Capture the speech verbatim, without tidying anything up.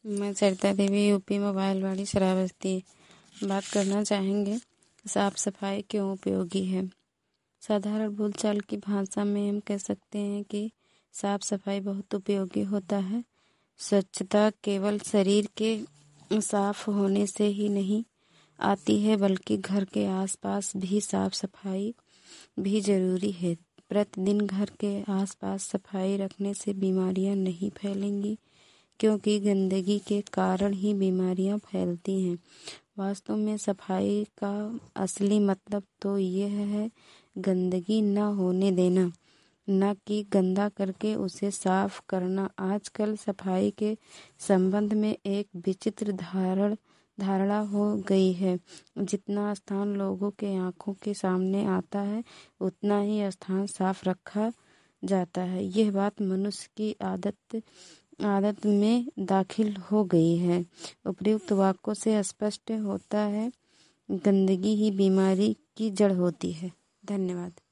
मैं Sarita Devi UP mobile वाली श्रावस्ती बात करना चाहेंगे। साफ सफाई क्यों उपयोगी है। साधारण बोलचाल की भाषा में हम कह सकते हैं कि साफ सफाई बहुत उपयोगी होता है। स्वच्छता केवल शरीर के साफ होने से ही नहीं आती है, बल्कि घर के आसपास भी साफ सफाई भी जरूरी है। प्रतिदिन घर के आसपास सफाई रखने से बीमारियां नहीं फैलेंगी, क्योंकि गंदगी के कारण ही बीमारियां फैलती हैं। वास्तव में सफाई का असली मतलब तो यह है गंदगी न होने देना, न कि गंदा करके उसे साफ करना। आजकल सफाई के संबंध में एक विचित्र धारण धारणा हो गई है। जितना स्थान लोगों के आंखों के सामने आता है, उतना ही स्थान साफ रखा जाता है। यह बात मनुष्य की आदत आदत में दाखिल हो गई है। उपर्युक्त वाक्यों से स्पष्ट होता है, गंदगी ही बीमारी की जड़ होती है। धन्यवाद।